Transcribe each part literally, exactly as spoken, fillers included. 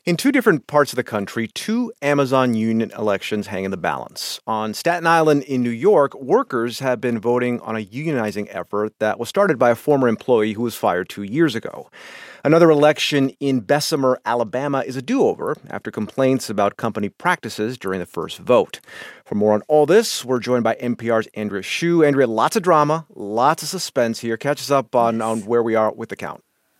In two different parts of the country, two Amazon union elections hang in the balance. On Staten Island in New York, workers have been voting on a unionizing effort that was started by a former employee who was fired two years ago. Another election in Bessemer, Alabama is a do-over after complaints about company practices during the first vote. For more on all this, we're joined by N P R's Andrea Hsu. Andrea, lots of drama, lots of suspense here. Catch us up on, on where we are with the count.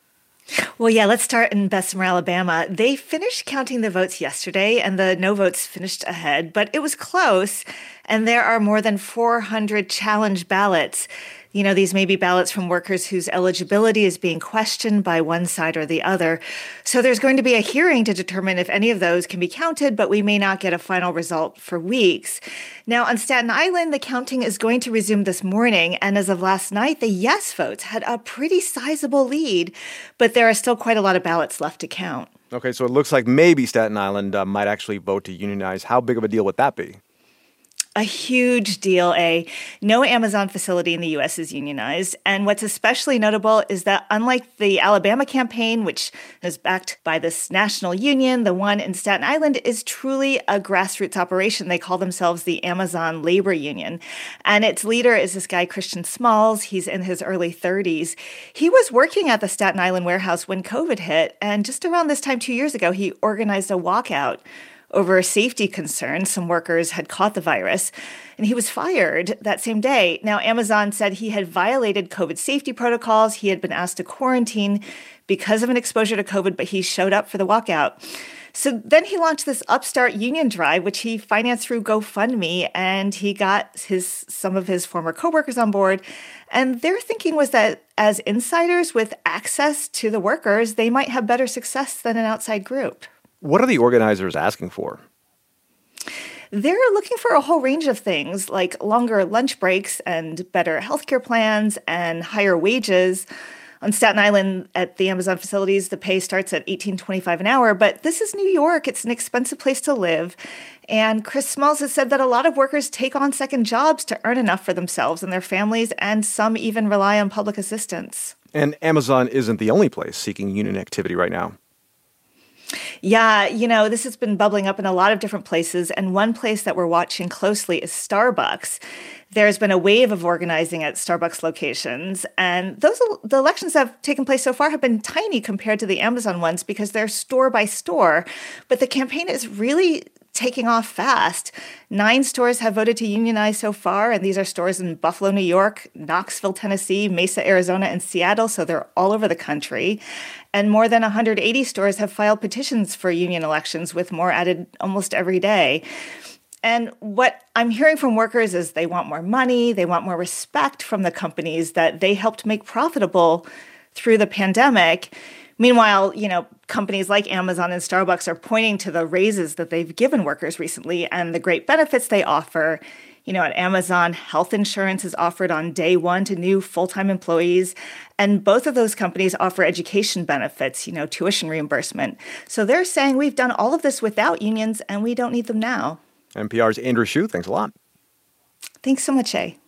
Well, yeah, let's start in Bessemer, Alabama. They finished counting the votes yesterday, and the no votes finished ahead, but it was close, and there are more than four hundred challenge ballots. You know, these may be ballots from workers whose eligibility is being questioned by one side or the other. So there's going to be a hearing to determine if any of those can be counted, but we may not get a final result for weeks. Now, on Staten Island, the counting is going to resume this morning. And as of last night, the yes votes had a pretty sizable lead, but there are still quite a lot of ballots left to count. Okay, so it looks like maybe Staten Island uh, might actually vote to unionize. How big of a deal would that be? A huge deal, A. No Amazon facility in the U S is unionized. And what's especially notable is that unlike the Alabama campaign, which is backed by this national union, the one in Staten Island is truly a grassroots operation. They call themselves the Amazon Labor Union. And its leader is this guy, Christian Smalls. He's in his early thirties. He was working at the Staten Island warehouse when COVID hit. And just around this time two years ago, he organized a walkout over safety concerns. Some workers had caught the virus, and he was fired that same day. Now, Amazon said he had violated COVID safety protocols. He had been asked to quarantine because of an exposure to COVID, but he showed up for the walkout. So then he launched this upstart union drive, which he financed through GoFundMe, and he got his some of his former coworkers on board. And their thinking was that as insiders with access to the workers, they might have better success than an outside group. What are the organizers asking for? They're looking for a whole range of things like longer lunch breaks and better healthcare plans and higher wages. On Staten Island at the Amazon facilities, the pay starts at eighteen twenty-five an hour, but this is New York. It's an expensive place to live. And Chris Smalls has said that a lot of workers take on second jobs to earn enough for themselves and their families, and some even rely on public assistance. And Amazon isn't the only place seeking union activity right now. Yeah, you know, this has been bubbling up in a lot of different places, and one place that we're watching closely is Starbucks. There's been a wave of organizing at Starbucks locations, and those the elections that have taken place so far have been tiny compared to the Amazon ones because they're store by store, but the campaign is really taking off fast. Nine stores have voted to unionize so far, and these are stores in Buffalo, New York, Knoxville, Tennessee, Mesa, Arizona, and Seattle, so they're all over the country. And more than one hundred eighty stores have filed petitions for union elections, with more added almost every day. And what I'm hearing from workers is they want more money, they want more respect from the companies that they helped make profitable through the pandemic. Meanwhile, you know, companies like Amazon and Starbucks are pointing to the raises that they've given workers recently and the great benefits they offer. You know, at Amazon, health insurance is offered on day one to new full-time employees. And both of those companies offer education benefits, you know, tuition reimbursement. So they're saying we've done all of this without unions and we don't need them now. N P R's Andrea Hsu, thanks a lot. Thanks so much, A.